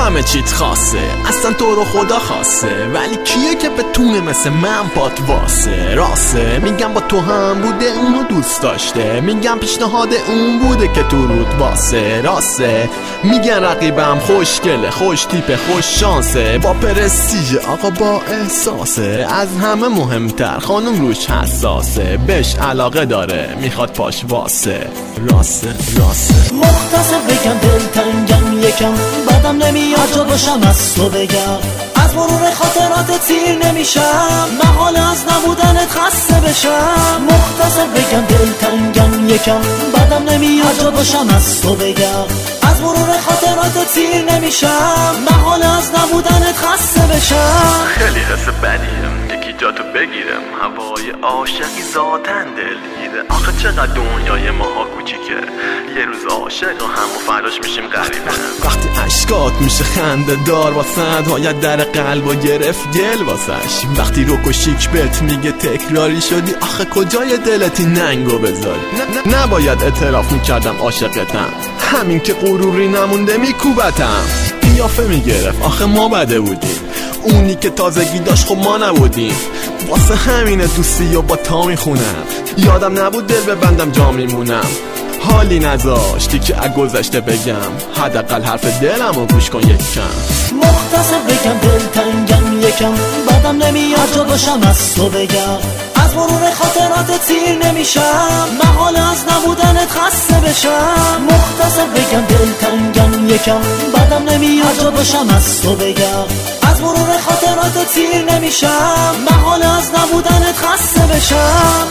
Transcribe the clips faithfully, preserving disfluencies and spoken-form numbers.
همه چیت خاصه، اصلا تو رو خدا خاصه، ولی کیه که بتونه مثل من پات واسه؟ راسته میگم با تو هم بوده اونو دوست داشته، میگم پیشنهاد اون بوده که تو رود واسه. راسته میگن رقیبم خوشگله، خوش تیپه، خوش شانسه، با پرستیژ آقا با احساسه، از همه مهمتر خانم روش حساسه، بهش علاقه داره میخواد پاش واسه. راسته راسته مختصر بگم دلتنگم یکم، بعدم نمیاد جا باشم از تو بگم، از مرور خاطرات تیر نمیشم، محال از نبودنت خسته بشم. مختصر بگم دلتنگم یکم، بعدم نمیاد جا باشم از تو بگم، از مرور خاطرات تیر نمیشم، محال از نبودنت خسته بشم. خیلی حس بدیم یکی جا تو بگیرم، هوای عاشقی ذاتن دلگیره، آخه چقدر دنیای ماها کوچیکه، یه روز عاشق و هم و فراش میشیم غریبه. وقتی عشقات میشه خنده دار واسد، باید در قلب و گرفت گل واسش، وقتی روک و شیک بهت میگه تکراری شدی، آخه کجای دلتی ننگو بذاری؟ نباید اعتراف میکردم عاشقتم، همین که غروری نمونده میکوبتم. قیافه میگرفت آخه ما بده بودیم، اونی که تازگی داشت خب ما نبودیم، واسه همینه دوستی و با تا میخونم، یادم نبود دل ببندم جا میمونم، حالی نذاشتی که از گذشته بگم، حداقل حرف دلم رو گوش کن یک کم. مختصر بگم دلتنگم یکم، بعدم نمیاد جا باشم از تو بگم، از مرور خاطرات تیر نمیشم، محال از نبودنت خسته بشم. مختصر بگم دلتنگم یکم، بعدم نمیاد جا باشم از تو بگم، از مرور خاطرات تیر نمیشم، محال از نبودنت خسته بشم.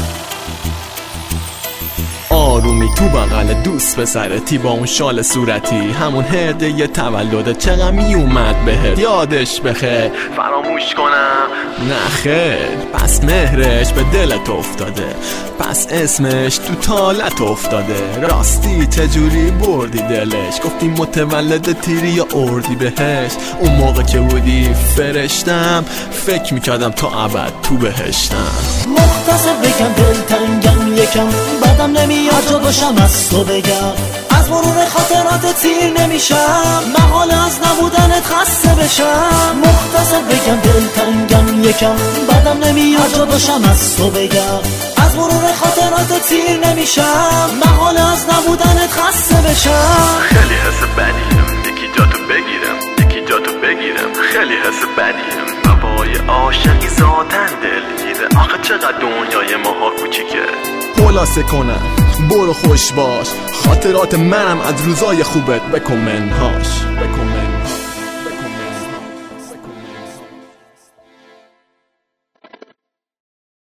آرومی تو بغل دوست پسرتی، با اون شال صورتی، همون هدیه تولد چقدر می اومد بهت، یادش بخیر فراموش کنم؟ نه خیر، پس مهرش به دلت افتاده، پس اسمش تو تالت افتاده. راستی چجوری بردی دلش؟ گفتی متولد تیری یا اردی بهش؟ اون موقع که بودی فرشتم، فکر میکردم تا ابد تو بهشتم. مختصر بگم دلتنگم یکم، بعدم نمیاد جا باشم از تو بگم، از مرور خاطرات تیر نمیشم، محال از نبودنت خسته بشم. مختصر بگم دلتنگم یکم، بعدم نمیاد جا باشم از تو بگم، از مرور خاطرات تیر نمیشم، محال از نبودنت خسته بشم. خیلی حس بدیم یکی جا تو بگیرم، یکی جا تو بگیرم، خیلی حس بدیم، هوای عاشقی ذاتن دلگیره، آخه چقدر دنیای ماها کوچیکه. خلاصه کنم برو خوش باش، خاطرات منم از روزای خوبت بکن منهاش.